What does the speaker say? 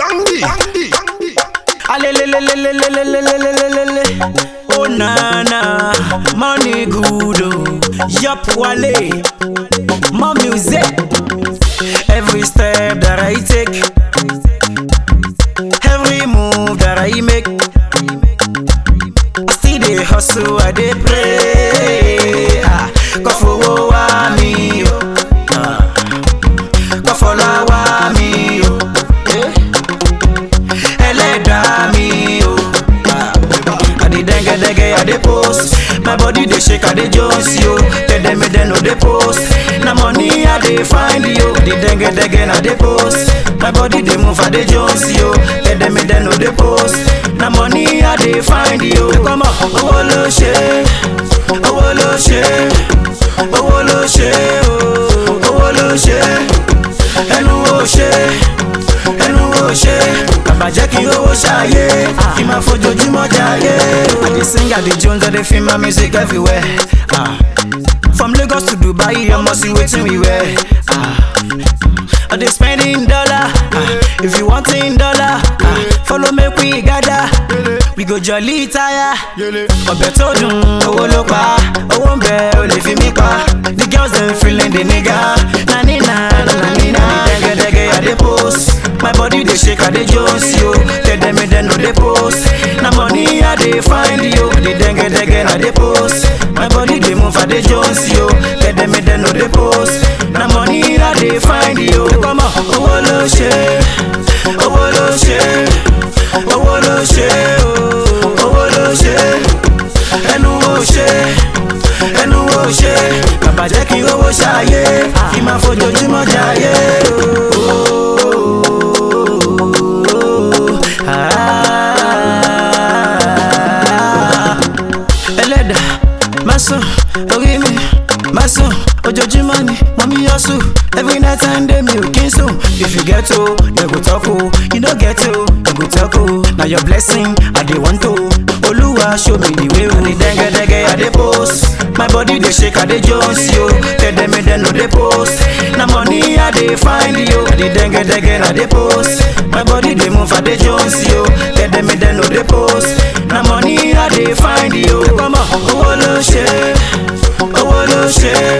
Oh na na, money good oh, yup wale, more music. Every step that I take, every move that I make, I still dey hustle, I dey pray. God for me, God for me, Eleda me, I dey dengue, I dey post. My body dey shake, I dey jones yo. Tell them me they know they post. Na money I dey find yo. The dengue, I dey post. My body dey move, I dey jones yo. Tell them me they know they post. Na money I dey find yo. Come on, owó ló ṣe, owó ló ṣe, owó ló ṣe, owó ló ṣe, ẹnu ó ṣe, ẹnu ó ṣe. Bàbá jẹ́ kí owó ṣayé, kí máa fojoojúmọ́ jayé. I dey sing, I dey jones, I dey feel my music everywhere. From Lagos to Dubai, I must see wetin we wear. I dey spend in dollar, if you want in dollar, follow make we gather. We go jolly tire, ọbẹ̀ tó dùn, owó ló pa, owó ń bẹ, o lè fi mí pa. The girls dem feeling the nigga, na nina, na nina. Dege, I dey post, my body dey shake, I dey jones yo. Tell them me they know they post, na money I dey find yo. The dege, I dey post, my body dey move, I dey jones yo. Tell them me they know they post, na money I dey find yo. Come on, owó ló ṣe, owó ló ṣe, owó ló ṣe, owó ló ṣe, ẹnu ó ṣe, ẹnu ó ṣe. Bàbá jẹ́ kí owó ṣayé, kí máa fojoojúmọ́ jayé. Ẹlẹ́dà má sùn, orí mi má sùn, ojoojúmọ́ ni mọ̀mí yọ sùn. Every night and day mi ò kí n sùn. If you get o, dem go talk o. You no get o, dem go talk o. Na your blessing I dey want o. Olúwa show me the way o. I dey dengue, I dey post. My body dey shake, I dey jones yo. Tell them me they know they post. Na money I dey find yo. I dey dengue, I dey post. My body dey move, I dey jones yo. Tell them me they know they post. Na money I dey find yo. Come on, owó ló ṣe, owó ló ṣe.